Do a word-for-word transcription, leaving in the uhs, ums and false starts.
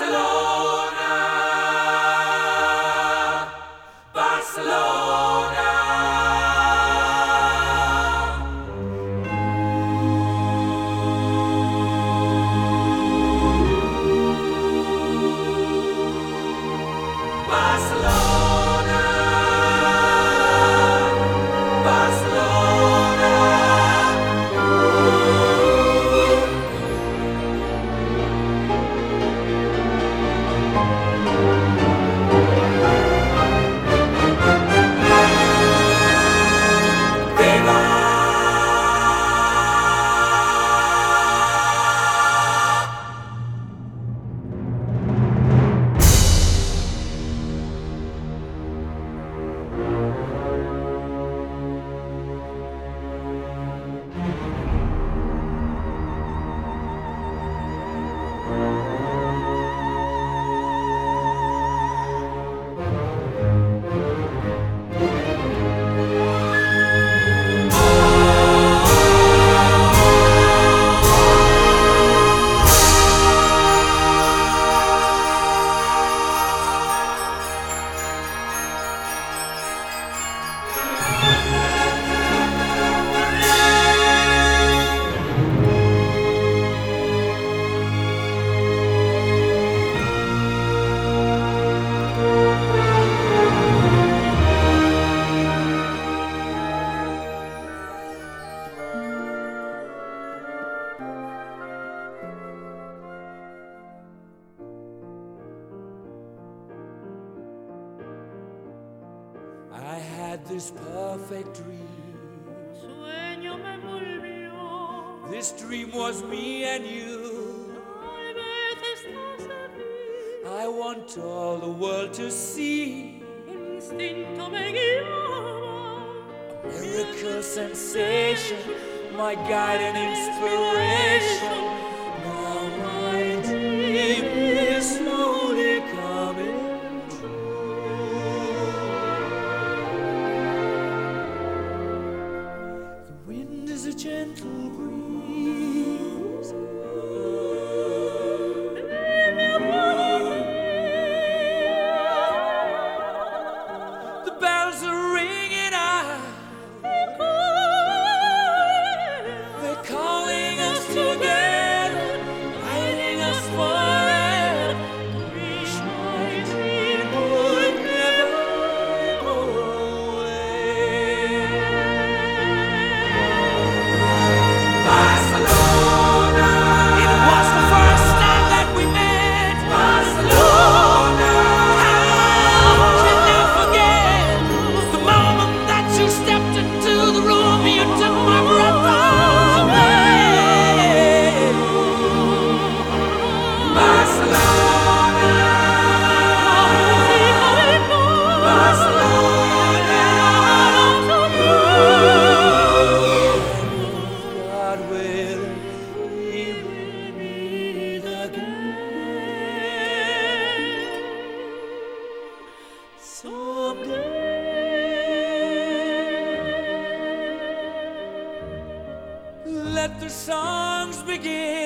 Barcelona, Barcelona. Barcelona, Barcelona. I had this perfect dream. Sueño me envolvió. This dream was me and you. Tal vez estás aquí. I want all the world to see. Un instinto me guiaba. Miracle sensation, my guide and inspiration. Now my dream is slowly coming true. The wind is a gentle breeze. The bells are ringing out. They're calling us together, guiding us forever. Wish my dream would never go away. Barcelona, it was the first time that we met. Barcelona, how can I forget the moment that you stepped into the room? You took my breath away. Barcelona, Barcelona. God willing, we will meet again someday. Let the songs begin.